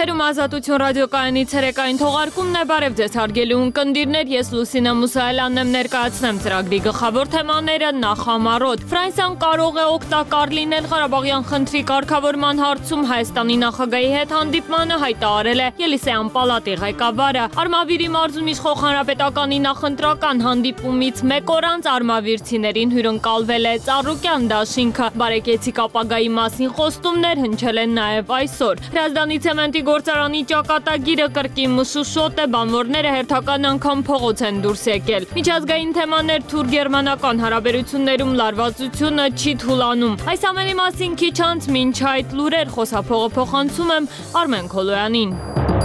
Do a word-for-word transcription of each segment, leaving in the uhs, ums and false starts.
Եթերում Ազատություն ռադիոկայանի ցերեկային թողարկումն է, բարև ձեզ հարգելի ունկնդիրներ, ես Լուսինե Մուսայելյանն եմ, ներկայացնեմ ծրագրի գլխավոր թեմաները նախամարոտ։ Ֆրանսիան կարող է օգտակար լինել Ղարաբաղյան խնդրի կարգավորման հարցում Հայաստանի նախագահի հետ հանդիպմանը հայտարարել է Ելիսեյան պալատի ղեկավարը։ Արմավիրի մարզում իշխող հանրապետականի նախընտրական հանդիպումից մեկ օր անց արմավիրցիներին հյուրընկալվել է Ծառուկյան դաշինքը։ Բարեկեցիկ ապագայի մասին խոստումներ հնչել են նաև այսօր։ Հրազդանի ցեմենտի գործարանի ճակատագիրը կրկին մշուշոտ է, բանվորները հերթական անգամ փողոց են դուրս եկել։ Միջազգային թեմաներ թուրք-գերմանական հարաբերություններում լարվածությունը չի թուլանում։ Այս ամենի մասին քիչ անց մինչ այդ լուրեր, խոսափողը փոխանցում եմ Արմեն Քոլոյանին։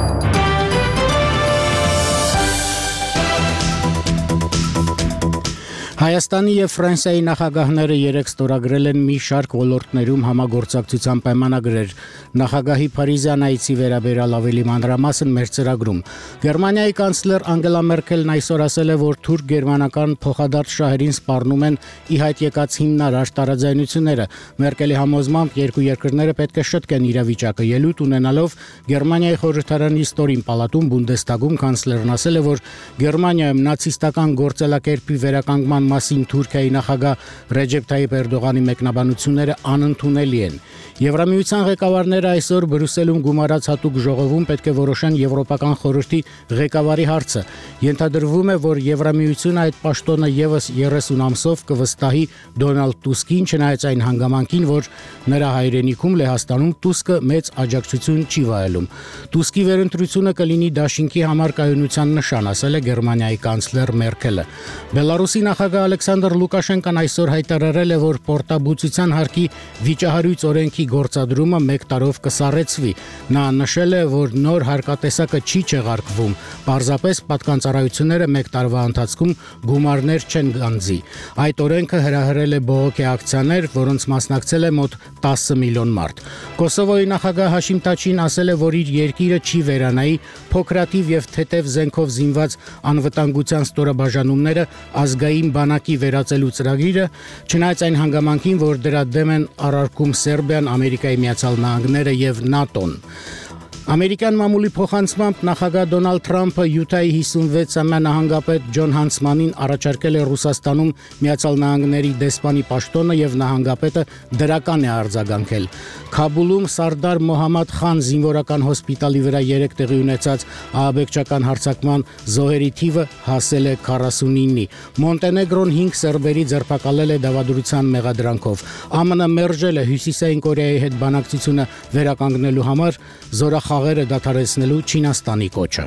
Հայաստանի և Ֆրանսիայի նախագահները երեկ ստորագրել են մի շարք ոլորտներում համագործակցության պայմանագրեր։ Նախագահի Փարիզյան այցի վերաբերյալ ավելի մանրամասն մեր ծրագրում։ Գերմանիայի կանցլեր Անգելա Մերքելն այսօր ասել է, որ թուրք-գերմանական փոխադարձ շահերին սպառնում են ի հայտ եկած հիմնարար տարաձայնությունները։ Մերկելի համոզմամբ երկու երկրները պետք է շտկեն իրավիճակը։ Ելույթ ունենալով Գերմանիայի խորհրդարանի ստորին պալատում Բունդեստագում կանցլերն ասել է, որ Գերմանիայում նացիստական գործելակերպի վերականգնման մասին Թուրքիայի նախագահ Ռեջեփ Թայիփ Էրդողանի մեկնաբանությունները անընդունելի են։ Եվրամիության ղեկավարները այսօր Բրյուսելում գումարած հատուկ ժողովում պետք է որոշեն Եվրոպական խորհրդի ղեկավարի հարցը։ Ենթադրվում է, որ Եվրամիությունը այդ պաշտոնը եւս երեսուն ամսով կվստահի Դոնալդ Տուսկին, չնայած այն հանգամանքին, որ նրա հայրենիքում Լեհաստանում Տուսկը մեծ աջակցություն չի վայելում։ Տուսկի վերընտրությունը կլինի դաշինքի համար կայունության նշան, ասել է Գերմանիայի կանցլեր Մերքելը։ Բելարուսի նախագահ Ալեքսանդր Լուկաշենկոն այսօր հայտարարել է, որ պորտաբուծության հարկի վիճահարույց օրենքի գործադրումը մեկ տարով կսառեցվի։ Նա նշել է, որ նոր հարկատեսակը չի չեղարկվում, պարզապես պատկանծառայությունները մեկ տարվա ընթացքում գումարներ չեն գանձի։ Այդ օրենքը հրահրել է բողոքի ակցիաներ, որոնց մասնակցել է մոտ տասը միլիոն մարդ։ Կոսովոյի նախագահ Հաշիմ Թաչին ասել է, որ իր երկիրը չի վերանայի փոքրաթիվ եւ թեթև զենքով զինված անվտանգության ստորաբաժանումները ազգային բանակի վերածելու ծրագիրը, չնայած այն հանգամանքին, որ դրա դեմ են առարկում Սերբիան, Ամերիկայի Միացյալ Նահանգները եւ ՆԱՏՕ-ն։ Ամերիկյան մամուլի փոխանցմամբ նախագահ Դոնալդ Թրամփը Յուտայի հիսունվեցամյա նահանգապետ Ջոն Հանսմանին առաջարկել է Ռուսաստանում Միացյալ Նահանգների դեսպանի պաշտոնը եւ նահանգապետը դրական է արձագանքել։ Քաբուլում Սարդար Մոհամմադ Խան զինվորական հոսպիտալի վրա երեք տեղի ունեցած ահաբեկչական հարձակման զոհերի թիվը հասել է քառասունինի։ Մոնտենեգրոն հինգ սերբերի ձերբակալել է դավադրության մեղադրանքով։ ԱՄՆ մերժել է Հյուսիսային Կորեայի հետ բանակցությունը վերականգնելու համար զորախաղերը դադարեցնելու Չինաստանի կոչը։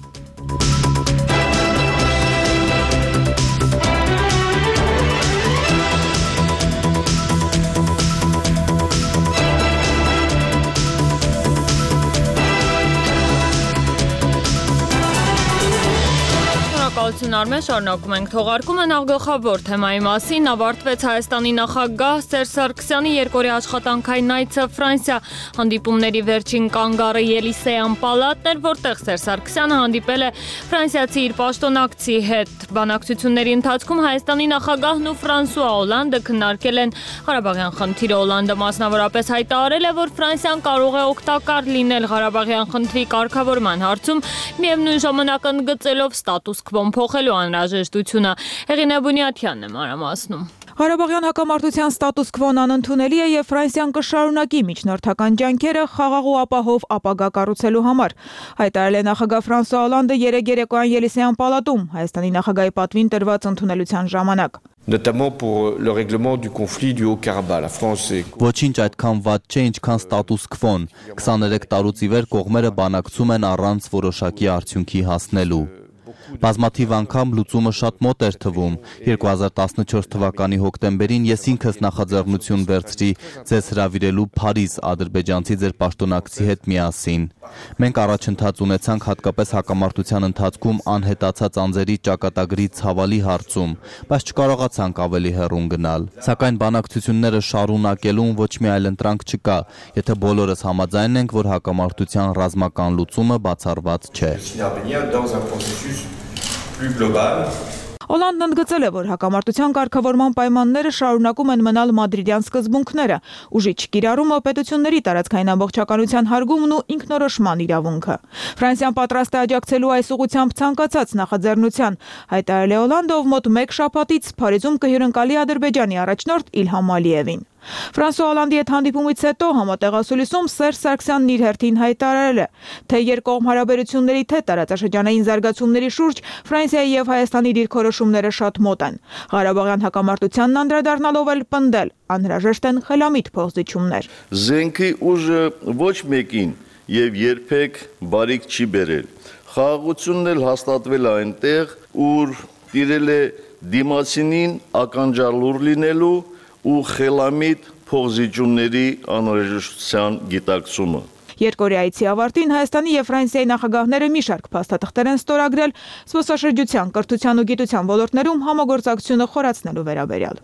Արմեն, շարունակում ենք թողարկումը նախագլխավոր թեմայի մասին։ Ավարտվեց Հայաստանի նախագահ Սերժ Սարգսյանի երկօրյա աշխատանքային այցը Ֆրանսիա։ Հանդիպումների վերջին կանգառը Ելիսեյան պալատն էր, որտեղ Սերժ Սարգսյանը հանդիպել է ֆրանսիացի իր պաշտոնակցի հետ։ Բանակցությունների ընթացքում Հայաստանի նախագահն ու Ֆրանսուଆ Օլանդը քննարկել են Ղարաբաղյան խնդիրը։ Օլանդը մասնավորապես հայտարարել է, որ Ֆրանսիան կարող է օգտակար լինել Ղարաբաղյան խնդրի կարգավորման հարցում, միևնույն ժամանակ ընդգծելով ստատուս քվոն փոխելու անհրաժեշտությունը։ Հեղինե Բունյաթյանն է մանրամասնում։ Ղարաբաղյան հակամարտության ստատուս քվոն անընդունելի է եւ Ֆրանսիան կշարունակի միջնորդական ջանքերը խաղաղ ու ապահով ապագա կառուցելու համար, հայտարարել է նախագահ Ֆրանսուଆ Օլանդը երեկ երեկոյան Ելիսեյան պալատում Հայաստանի նախագահի պատվին տրված ընդունելության ժամանակ։ Notamment pour le règlement du conflit du Haut-Karabakh. La France est Ոչինչ այդքան վատ չէ, ինչքան ստատուս քվոն։ քսաներեք տարուց ի վեր կողմերը բանակցում են առանց որոշակի արդյունքի հասնելու։ Բազմաթիվ անգամ լուծումը շատ մոտ էր թվում։ երկու հազար տասնչորս թվականի հոկտեմբերին ես ինքս նախաձեռնություն վերցրի ձեզ հրավիրելու Փարիզ ադրբեջանցի ձեր պաշտոնակցի հետ միասին։ Մենք առաջընթաց ունեցանք հատկապես հակամարտության ընթացքում անհետացած անձերի ճակատագրի ցավալի հարցում, բայց չկարողացանք ավելի հեռուն գնալ։ Սակայն բանակցությունները շարունակելուն ոչ մի այլ ընտրանք չկա, եթե բոլորս համաձայն ենք, որ հակամարտության ռազմական լուծումը բացառված չէ։ Օլանդն ընդգծել է, որ հակամարտության կարգավորման պայմանները շարունակում են մնալ մադրիդյան սկզբունքները, ուժի չկիրառումը, պետությունների տարածքային ամբողջականության հարգումն ու ինքնորոշման իրավունքը։ Ֆրանսիան պատրաստ է աջակցելու այս ուղղությամբ ցանկացած նախաձեռնության, հայտարարել է Օլանդը, ով մոտ մեկ շաբաթից Փարիզում կհյուրընկալի Ադրբեջանի առաջնորդ Իլհամ Ալիևին։ Ֆրանսուଆ Օլանդի հետ հանդիպումից հետո համատեղ ասուլիսում Սերժ Սարգսյանն իր հերթին հայտարարել է, թե երկկողմ հարաբերությունների թե տարածաշրջանային զարգացումների շուրջ Ֆրանսիայի եւ Հայաստանի դիրքորոշումները շատ մոտ են։ Ղարաբաղյան հակամարտությանն անդրադառնալով էլ պնդել, անհրաժեշտ են խելամիտ փոխզիջումներ։ Զենքի ուժը ոչ մեկին եւ երբեք բարիք չի բերել։ Խաղաղությունն էլ հաստատվել է այնտեղ, ուր տիրել է դիմացինին ականջալուր լինելու ու խելամիտ փոխզիջումների անհրաժեշտության գիտակցումը։ Երկորեայցի ավարտին Հայաստանի եւ Ֆրանսիայի նախագահները մի շարք փաստաթղթեր են ստորագրել զբոսաշրջության, կրթության ու գիտության ոլորտներում համագործակցությունը խորացնելու վերաբերյալ։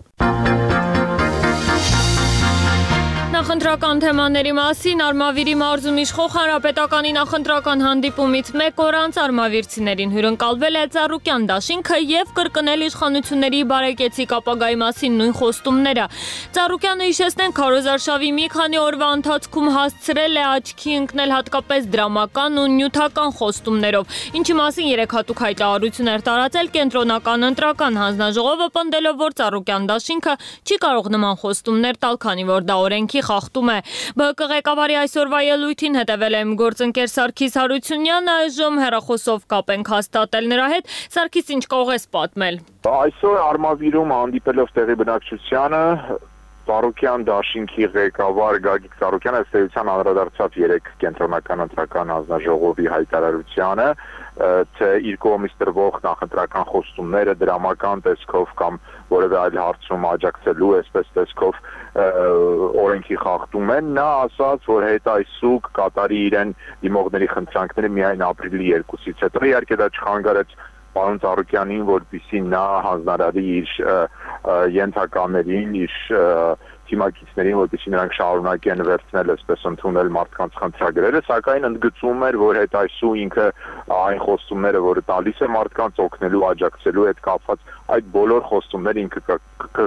Նախընտրական թեմաների մասին Արմավիրի մարզում իշխող հանրապետականի նախընտրական հանդիպումից մեկ օր անց արմավիրցիներին հյուրընկալվել է Ծառուկյան դաշինքը եւ կրկնել իշխանությունների բարեկեցիկ ապագայի մասին նույն խոստումները։ Ծառուկյանը, հիշեցնենք, քարոզարշավի մի քանի օրվա ընթացքում հասցրել է աչքի ընկնել հատկապես դրամական ու նյութական խոստումներով, ինչի մասին երեք հատուկ հայտարարություններ տարածել կենտրոնական ընտրական հանձնաժողովը, պնդելով, որ Ծառուկյան դաշինքը չի կարող նման խոստումներ տալ, քանի որ դա օրենքի խախտում է։ ԲՀԿ ղեկավարի այսօրվա ելույթին հետևել է գործընկեր Սարգիս Հարությունյանը, այժմ հեռախոսով կապ ենք հաստատել նրա հետ։ Սարգիս, ինչ կարող ես պատմել։ Այսօր Արմավիրում հանդիպելով տեղի բնակչությանը Ծառուկյան դաշինքի ղեկավար Գագիկ Ծառուկյանը ըստ էության անդրադարձավ երեք կենտրոնական ընտրական հանձնաժողովի հայտարարությանը, թե իր կողմից տրվող նախընտրական խոստումները դրամական տեսքով կամ որևէ այլ հարցում աջակցելու այսպես տեսքով օրենքի խախտում են։ Նա ասաց, որ հետայսուկ կատարի իրեն դիմողների խնդրանքները միայն ապրիլի երկուսից հետո։ Իհարկե դա չխանգարեց պարոն Ծառուկյանին, որպեսզի նա հանձնարարի իր ենթականերին, իր թիմակիցներին, որպեսզի նրանք շարունակեն վերցնել, այսպես ընդունել մարդկանց խնդրագրերը, սակայն ընդգծում էր, որ հետայսու ինքը այն խոստումները, որը տալիս է մարդկանց օգնելու, աջակցելու հետ կապված, այդ բոլոր խոստումները ինքը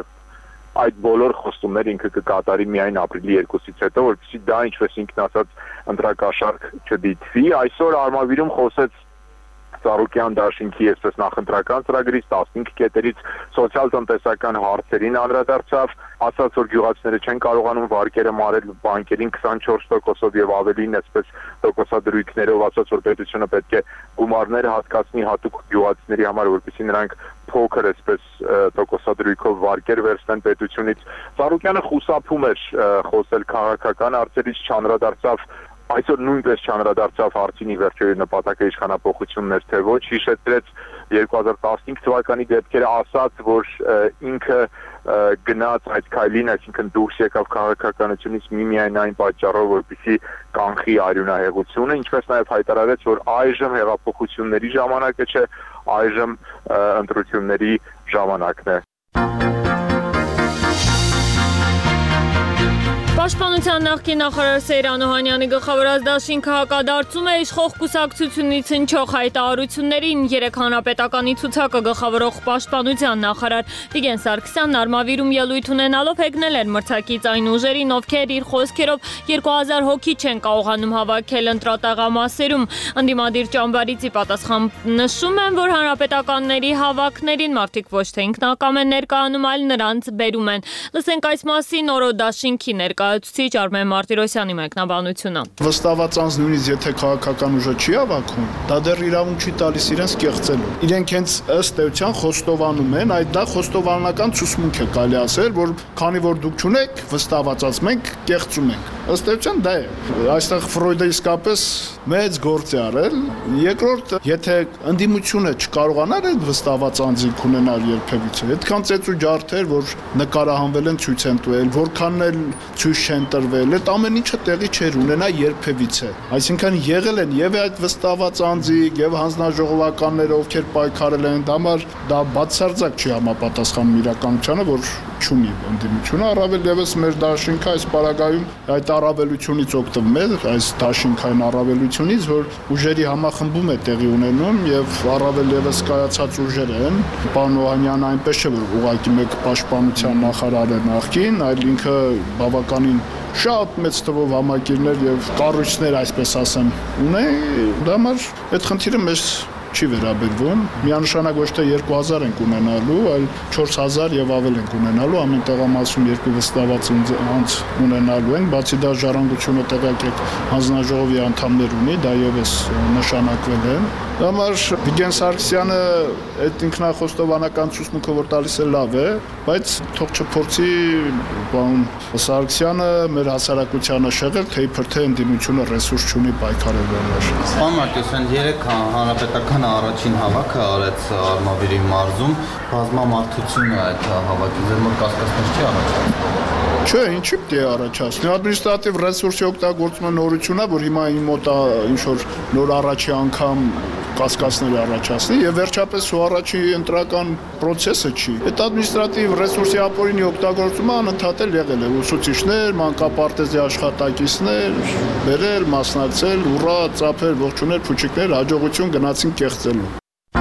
այդ բոլոր խոստումները ինքը կկատարի միայն ապրիլի երկուսից հետո, որպեսզի դա, ինչպես ինքն ասաց, ընտրակաշարք չդիտվի։ Այսօր Արմավիրում խոսեց Ծառուկյան դաշինքի այսպես նախընտրական ծրագրից, տասնհինգ կետերից սոցիալ-տնտեսական հարցերին անդրադարձավ, ասաց, որ գյուղացիները չեն կարողանում վարկերը մարել բանկերին քսանչորս տոկոսով եւ ավելին այսպես տոկոսադրույքներով, ասաց, որ պետությունը պետք է գումարները հատկացնի հատուկ գյուղացիների համար, որպեսզի նրանք փոքր այսպես տոկոսադրույքով վարկեր վերցնեն պետությունից։ Ծառուկյանը խուսափում էր խոսել քաղաքական հարցերից, չանդրադարձավ Այսօր նույնպես չանդրադարձավ հարցին ի վերջո նպատակը իշխանապողությունն էր, թե ոչ, հիշեցրեց երկու հազար տասնհինգ թվականի դեպքերը, ասաց, որ ինքը գնաց այդ քայլին, այսինքն դուրս եկավ քաղաքականությունից միմիայն այն պատճառով, որպեսզի կանխի արյունահեղությունը, ինչպես նաև հայտարարեց, որ այժմ հեղափոխությունների ժամանակը չէ, այժմ ընտրությունների ժամանակն է։ Պաշտպանության նախկին նախարար Սեյրան Օհանյանի գլխավորած դաշինքը հակադարձում է իշխող կուսակցությունից հնչող հայտարարություններին։ Երեք հանրապետականի ցուցակը գլխավորող պաշտպանության նախարար Վիգեն Սարգսյանն Արմավիրում ելույթ ունենալով հեգնել էր մրցակից այն ուժերին, ովքեր իր խոսքերով երկու հազար հոգի չեն կարողանում հավաքել ընտրատեղամասերում։ Ընդդիմադիր ճամբարիցի պատասխան նշում են, որ հանրապետականների հավաքներին մարդիկ ոչ թե ինքնակամ են ներկայանում, այլ նրանց բերում են։ Լսենք այս մասին օրո դաշինքի ներկայացուցիչ Արմեն Մարտիրոսյանի մեկնաբանությունը։ Վստահված անձ նույնիսկ եթե քաղաքական ուժը չի հավաքում, դա դեռ իրավունք չի տալիս իրենց կեղծելու։ Իրենք հենց ըստ էության խոստովանում են, այդ դա խոստովանական ցուցմունք է կարելի ասել, որ քանի որ դուք չունեք, վստահված մենք կեղծում ենք։ Ըստ էության դա է։ Այստեղ Ֆրոյդը իսկապես մեծ գործ է արել։ Երկրորդ, եթե ընդդիմությունը չկարողանար այդ վստահված անձինք ունենալ երբևիցե, այդքան ծեծ ու ջարդեր, որ նկարահանվել են, ցույց են տվել, որքան էլ ցույց չեն տրվել, այդ ամեն ինչը տեղի չէր ունենա երբևիցե։ Այսինքն եղել են եւ այդ վստահված անձիկ եւ հանձնաժողովականները, ովքեր պայքարել են, դամար դա բացարձակ չի համապատասխանում իրականությանը, որ չունի ընդդիմությունը, առավել եւս մեր դաշինքը այս պարագայում այդ առավելությունից օգտվում է, այս դաշինքային առավելությունից, որ ուժերի համախմբում է տեղի ունենում եւ առավել եւս կայացած ուժեր են։ Պարոն Օհանյանը այնպես չէ, որ ուղղակի մեկ պաշտպանության նախարար է նախկին, այլ ինքը բավականին շատ մեծ թվով համակիրներ եւ կառույցներ, այսպես ասեմ, ունի։ Դա համար այդ խնդիրը մեզ չի վերաբերվում։ Միանշանակ ոչ թե երկու հազար ենք ունենալու, այլ չորս հազար եւ ավել ենք ունենալու, ամեն տեղամասում երկու վստահված անձ ունենալու ենք, բացի դա ժառանգությունը տեղյակ հանձնաժողովի անդամներ ունի, դա եւս նշանակվել է։ Դա համար Վիգեն Սարգսյանը այդ ինքնախոստովանական ցուցմունքը որ տալիս է լավ է, բայց թող չփորձի պարոն Սարգսյանը մեր հասարակությանը շեղել, թե իբր թե ընդդիմությունը ռեսուրս չունի պայքարելու համար։ Պարոն Մարտիրոսյան, երեք հանրապետական առաջին հավաքը արեց Արմավիրի մարզում, բազմամարդությունը այդ հավաքի ձեր մոտ կասկածներ չի առաջացնում։ Չէ, ինչի՞ պետք է առաջացնի։ Ադմինիստրատիվ ռեսուրսի օգտագործման նորությունն է, որ հիմա իմ մոտ ինչ որ նոր առաջի անգամ կասկածներ առաջացնի եւ վերջապես ու առաջի ընտրական process-ը չի։ Այդ ադմինիստրատիվ ռեսուրսի ապօրինի օգտագործումը անընդհատ եղել է ուսուցիչներ, մանկապարտեզի աշխատակիցներ, բերել, մասնակցել, ուռա, ծափեր, ողջունել, փուչիկներ, հաջողություն գնացին կեղծելու։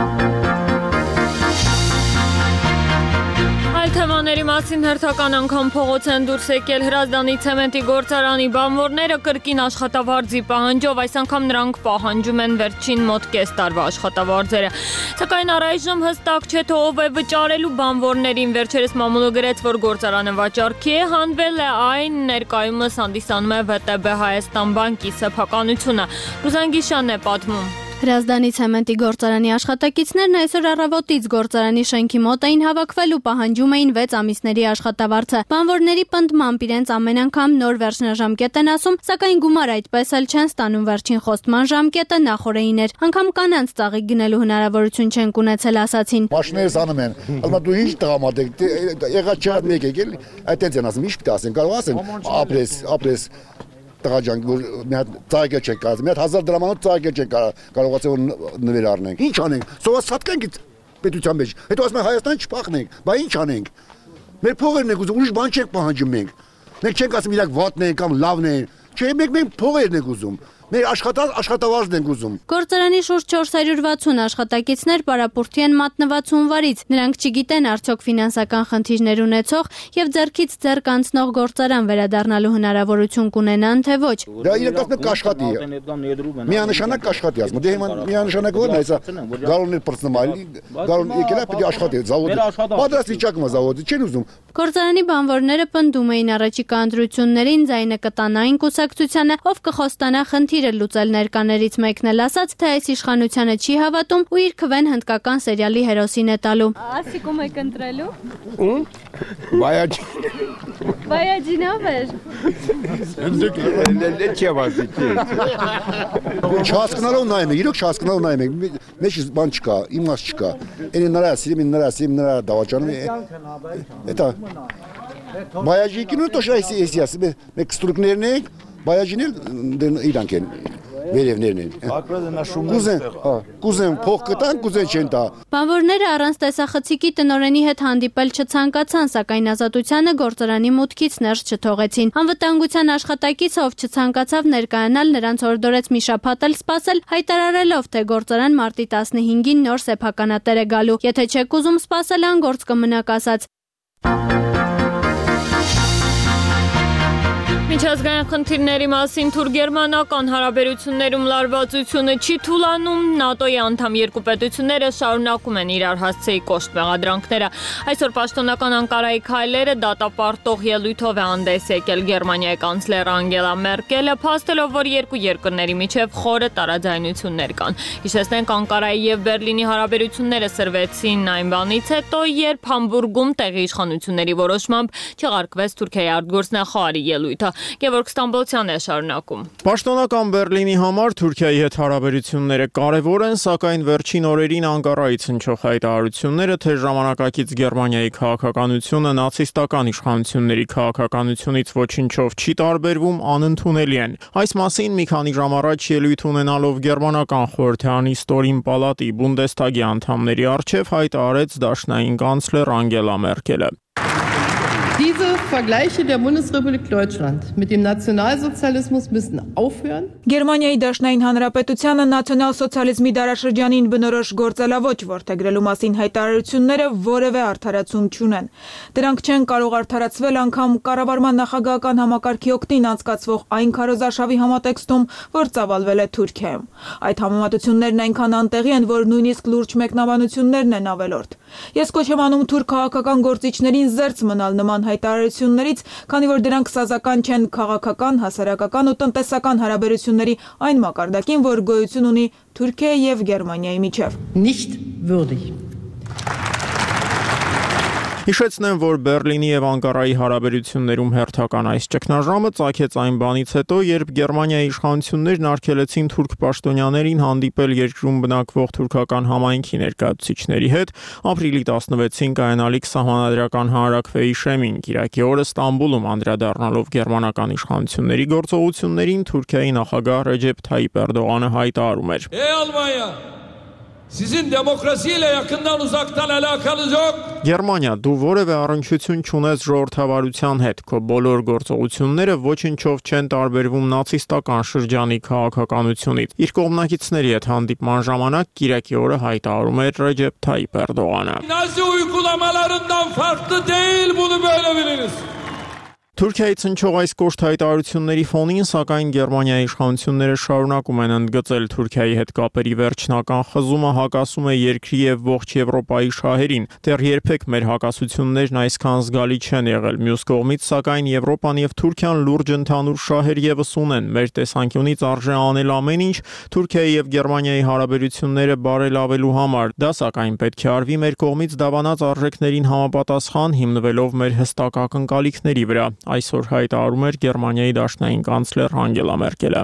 Թեմաների մասին հերթական անգամ փողոց են դուրս եկել Հրազդանի ցեմենտի գործարանի բանվորները կրկին աշխատավարձի պահանջով, այս անգամ նրանք պահանջում են վերջին մոտ կես տարվա աշխատավարձերը։ Սակայն առայժմ հստակ չէ թե ով է վճարելու բանվորներին։ Վերջերս մամուլը գրեց, որ գործարանը վաճառքի է հանվել է, այն ներկայումս հանդիսանում է ՎՏԲ Հայաստան բանկի սեփականությունը։ Ռուզան Գիշանն է պատմում։ Հրազդանի ցեմենտի գործարանի աշխատակիցներն այսօր առավոտից գործարանի շենքի մոտ էին հավաքվել ու պահանջում էին վեց ամիսների աշխատավարձը։ Բանվորների պնդմամբ իրենց ամեն անգամ նոր վերջնաժամկետ են ասում, սակայն գումար այդպես էլ չեն ստանում, վերջին խոստման ժամկետը նախօրեին էր։ Անգամ կանանց ծաղիկ գնելու հնարավորություն չեն ունեցել, ասացին։ Մաշիներս անում են, ասում դու ինչ տղամարդ եք, եղած չէ մեկ եկել, այդտենց են ասում, ինչ պիտի ասեն, կարող ասեն, ապրես, ապրես տղաջան, որ մի հատ ծաղիկը չեք կարած, մի հատ հազար դրամանոց ծաղիկը չեք կարողացել որ նվեր առնենք։ Ինչ անենք, սովասատկենք պետության մեջ, հետո ասում են Հայաստան չփախնենք, բա ինչ անենք։ Մեր փողերն ենք ուզում, ուրիշ բան չենք պահանջում մենք։ Մենք չենք ասում իրանք վատն են կամ լավն են, չէ, մենք մենք փողերն ենք ուզում։ Մեր աշխատած աշխատավարձն ենք ուզում։ Գործարանի շուրջ չորս հարյուր վաթսուն աշխատակիցներ պարապուրտի են մատնված հունվարից։ Նրանք չգիտեն արդյոք ֆինանսական խնդիրներ ունեցող եւ ձեռքից ձեռք անցնող գործարան վերադառնալու հնարավորություն կունենան, թե ոչ։ Դա իրենք ասում են կաշխատի։ Միանշանակ կաշխատի ասում։ Դե հիմա միանշանակ ո՞րն է այսա գալոներ պրծնում այլ գալոն եկելա պիտի աշխատի զավոդը։ Պատրաստ վիճակում է զավոդը, չեն ուզում։ Գործարանի բանվորները պնդում էին առաջիկա ընտրություններին ձայնը կտանային կուսակցությանը, ով կխոստանա խնդիրը լուծել ներկաներից մեկն էլ ասաց, թե այս իշխանությանը չի հավատում ու իր քվեն հնդկական սերիալի հերոսին է տալու։ Ասիկում եք ընտրելու։ Ում։ Բայաջ։ Բայաջինով էր։ Լեչի ավազիքի։ Չհասկանալով նայում եք, իրոք չհասկանալով նայում եք, մեջ բան չկա, իմաստ չկա։ Էնի նրա սիրում, նրա սիրում, նրա դավաճանում է։ Էտա Բայաջի կինո то շայսի էսի ասում է, մեկ ստրուկներն ենք, բայաջին իրանք են, վերևներն են։ Կուզեն, կուզեն փող կտան, կուզեն չեն տա։ Բանվորները առանց տեսախցիկի տնօրենի հետ հանդիպել չցանկացան, սակայն ազատությանը գործարանի մուտքից ներս չթողեցին։ Անվտանգության աշխատակիցը, ով չցանկացավ ներկայանալ, նրանց հորդորեց մի շաբաթ էլ սպասել, հայտարարելով, թե գործարան մարտի տասնհինգին նոր սեփականատեր է գալու։ Եթե չեք ուզում սպասել, անգործ կմնաք, ասաց։ Միջազգային խնդիրների մասին թուրք-գերմանական հարաբերություններում լարվածությունը չի թուլանում, ՆԱՏՕ-ի անդամ երկու պետությունները շարունակում են իրար հասցեի կոշտ մեղադրանքները։ Այսօր պաշտոնական Անկարայի քայլերը դատապարտող ելույթով է հանդես եկել Գերմանիայի կանցլեր Անգելա Մերկելը, փաստելով, որ երկու երկրների միջև խորը տարաձայնություններ կան։ Հիշեցնենք, Անկարայի եւ Բերլինի հարաբերությունները սրվեցին այն բանից հետո, երբ Համբուրգում տեղի իշխանությունների որոշմամբ չեղարկվեց Թուրքիայի արտգործնախարարի ելույթը։ Գևորգ Ստամբոլցյանն է շարունակում։ Պաշտոնական Բերլինի համար Թուրքիայի հետ հարաբերությունները կարևոր են, սակայն վերջին օրերին Անկարայից հնչող հայտարարությունները, թե ժամանակակից Գերմանիայի քաղաքականությունը նացիստական իշխանությունների քաղաքականությունից ոչինչով չի տարբերվում, անընդունելի են։ Այս մասին մի քանի ժամ առաջ ելույթ ունենալով Գերմանական խորհրդարանի ստորին պալատի Բունդեսթագի անդամների առջև հայտարարեց դաշնային կանցլեր Անգելա Մերկելը։ Diese Vergleiche der Bundesrepublik Deutschland mit dem Nationalsozialismus müssen aufhören. Գերմանիայի Դաշնային Հանրապետությանը նացիոնալ-սոցիալիզմի դարաշրջանին բնորոշ գործելավոճ որդեգրելու մասին հայտարարությունները որևէ արդարացում չունեն։ Դրանք չեն կարող արդարացվել անգամ կառավարման նախագահական համակարգի օգտին անցկացվող այն քարոզարշավի համատեքստում, որ ծավալվել է Թուրքիայում։ Այդ համեմատություններն այնքան անտեղի են, որ նույնիսկ լուրջ մեկնաբանություններն են ավելորդ։ Ես կոչ եմ անում թուրք քաղաքական գործիչներին զերծ մնալ նման հայտարարություններից, քանի որ դրանք սազական չեն քաղաքական, հասարակական ու տնտեսական հարաբերությունների այն մակարդակին, որ գոյություն ունի Թուրքիայի եւ Գերմանիայի միջև։ Nicht würdig. Հիշեցնեմ, որ Բերլինի եւ Անկարայի հարաբերություններում հերթական այս ճգնաժամը ծագեց այն բանից հետո, երբ Գերմանիայի իշխանություններն արգելեցին թուրք պաշտոնյաներին հանդիպել երկրում բնակվող թուրքական համայնքի ներկայացուցիչների հետ ապրիլի տասնվեցին կայանալիք սահմանադրական հանրաքվեի շեմին, Կիրակի օրը Ստամբուլում անդրադառնալով գերմանական իշխանությունների գործողություններին Թուրքիայի նախագահ Ռեջեփ Թայիպ Էրդողանը հայտարարում էր. Ey Almanya, sizin demokrasiyle yakından uzaktan alakanız yok. Գերմանիա, դու որևէ առնչություն չունես ժողովրդավարության հետ, քո բոլոր գործողությունները ոչինչով չեն տարբերվում նացիստական շրջանի քաղաքականությունից։ Իր կողմնակիցների հետ հանդիպման ժամանակ Կիրակի օրը հայտարարում էր Ռեջեփ Թայիպ Էրդողանը. Nazi uygulamalarından farklı değil, bunu böyle biliniz. Թուրքիայից հնչող այս կոշտ հայտարարությունների ֆոնին, սակայն Գերմանիայի իշխանությունները շարունակում են ընդգծել Թուրքիայի հետ կապերի վերջնական խզումը հակասում է երկրի եւ ողջ Եվրոպայի շահերին։ Դեռ երբեք մեր հակասություններն այսքան զգալի չեն եղել։ Մյուս կողմից, սակայն Եվրոպան եւ Թուրքիան լուրջ ընդհանուր շահեր եւս ունեն։ Մեր տեսանկյունից արժե անել ամեն ինչ Թուրքիայի եւ Գերմանիայի հարաբերությունները բարելավելու համար։ Դա սակայն պետք է արվի մեր կողմից դավանած արժեքներին համապատասխան, հիմնվելով մեր հստակ ակնկալիքների վրա։ Այսօր հայտարարում էր Գերմանիայի դաշնային կանցլեր Անգելա Մերկելը։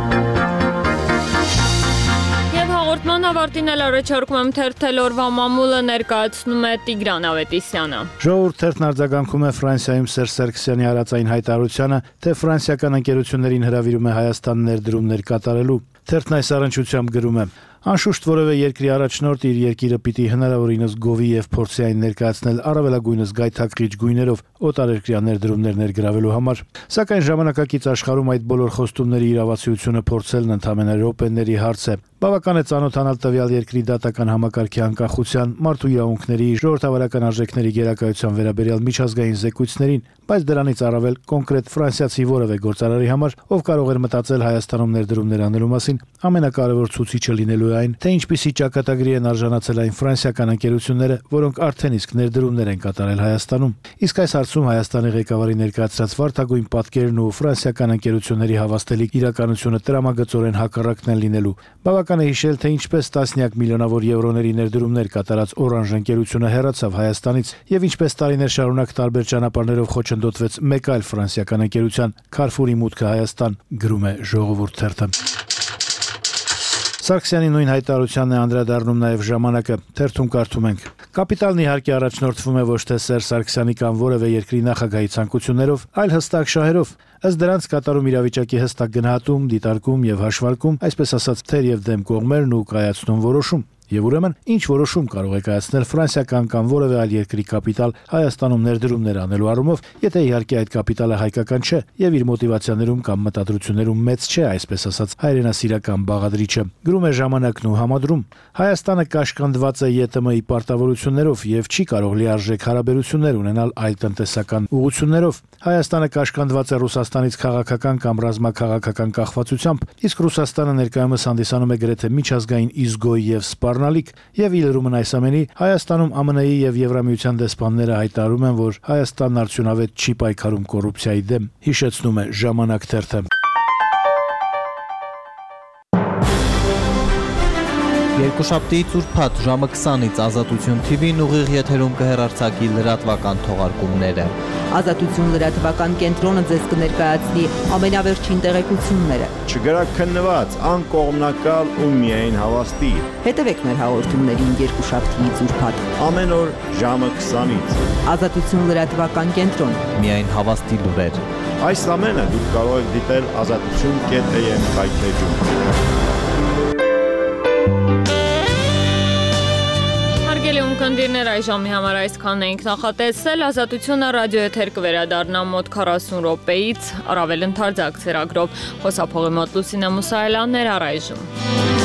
Եվ հաղորդման ավարտին էլ առաջարկում եմ թերթել օրվա մամուլը ներկայացնում է Տիգրան Ավետիսյանը։ Ժողովուրդ թերթն արձագանքում է Ֆրանսիայում Սերժ Սարգսյանի հարացային հայտարարությանը, թե ֆրանսիական ընկերություններին հրավիրում է Հայաստան ներդրումներ կատարելու։ Թերթն այս առնչությամբ գրում է. Անշուշտ որևէ երկրի առաջնորդ իր երկիրը պիտի հնարավորինս գովի եւ փորձի այն ներկայացնել առավելագույնս գայթակղիչ գույներով օտարերկրյա ներդրումներ ներգրավելու համար, սակայն ժամանակակից աշխարհում այդ բոլոր խոստումների իրավացիությունը փորձելն ընդամենը րոպեների հարց է։ Բավական է ծանոթանալ տվյալ երկրի դատական համակարգի անկախության, մարդու իրավունքների, ժողովրդավարական արժեքների գերակայության վերաբերյալ միջազգային զեկույցներին, բայց դրանից առավել կոնկրետ ֆրանսիացի որևէ գործարարի համար, ով կարող էր մտածել Հայաստանում ներդրումներ անելու մասին, ամենակարևոր ցուցիչը լինելու այն, թե ինչպիսի ճակատագրի են արժանացել այն ֆրանսիական ընկերությունները, որոնք արդեն իսկ ներդրումներ են կատարել Հայաստանում։ Իսկ այս հարցում Հայաստանի ղեկավարի ներկայացրած վարդագույն պատկերն ու ֆրանսիական ընկերությունների հավաստելի իրականությունը տրամագծորեն հակառակն են լինելու։ Բավական է հիշել, թե ինչպես տասնյակ միլիոնավոր եվրոների ներդրումներ կատարած Օրանժ ընկերությունը հեռացավ Հայաստանից եւ ինչպես տարիներ շարունակ տարբեր ճանապարհներով խոչընդոտվեց մեկ այլ ֆրանսիական ընկերության Carrefour-ի մուտքը Հայաստան, գրում է Ժողովուրդ թերթը։ Սարգսյանի նույն հայտարարությանն է անդրադառնում նաև ժամանակը, թերթում կարդում ենք. Կապիտալն իհարկե առաջնորդվում է ոչ թե Սերժ Սարգսյանի կամ որևէ երկրի նախագահի ցանկություններով, այլ հստակ շահերով։ Ըստ դրանց կատարում իրավիճակի հստակ գնահատում, դիտարկում եւ հաշվարկում, այսպես ասած, թեր եւ դեմ կողմերն ու կայացնում որոշում։ Եվ ուրեմն ինչ որոշում կարող է կայացնել ֆրանսիական կամ որևէ այլ երկրի կապիտալ Հայաստանում ներդրումներ անելու առումով, եթե իհարկե այդ կապիտալը հայկական չէ եւ իր մոտիվացիաներում կամ մտադրություններում մեծ չէ, այսպես ասած, հայրենասիրական բաղադրիչը։ Գրում է Ժամանակն ու համադրում. Հայաստանը կաշկանդված է ԵՏՄ-ի պարտավորություններով եւ չի կարող լիարժեք հարաբերություններ ունենալ այլ տնտեսական ուղղություններով։ Հայաստանը կաշկանդված է Ռուսաստանից քաղաքական կամ ռազմաքաղաքական կախվածությամբ, իսկ Ռուսաստանը ներկայումս հանդիսանում է գրեթե միջազգային իզգոյ եւ սպառնալիք, եւ իլրումն այս ամենի Հայաստանում ԱՄՆ-ի եւ Եվրամիության դեսպանները հայտարարում են, որ Հայաստանն արդյունավետ չի պայքարում կոռուպցիայի դեմ, հիշեցնում է Ժամանակ թերթը։ Երկուշաբթիից ուրբաթ ժամը քսանից Ազատություն թի վին ուղիղ եթերում կհեռարձակի լրատվական թողարկումները։ Ազատություն լրատվական կենտրոնը ձեզ կներկայացնի ամենավերջին տեղեկությունները։ Չգրակ քննված, անկողմնակալ ու միայն հավաստի։ Հետևեք մեր հաղորդումներին երկուշաբթիից ուրբաթ ամեն օր ժամը քսանից։ Ազատություն լրատվական կենտրոն։ Միայն հավաստի լուրեր։ Այս ամենը դուք կարող եք դիտել ազատություն կետ էյ էմ հայթեջում։ Հարգելի ունկնդիրներ, այս ժամի համար այսքանն էինք նախատեսել։ Ազատությունը ռադիոեթեր կվերադառնա մոտ քառասուն րոպեից, առավել ընդարձակ ծրագրով։ Խոսափողի մոտ Լուսինե Մուսայելյանն էր առայժմ։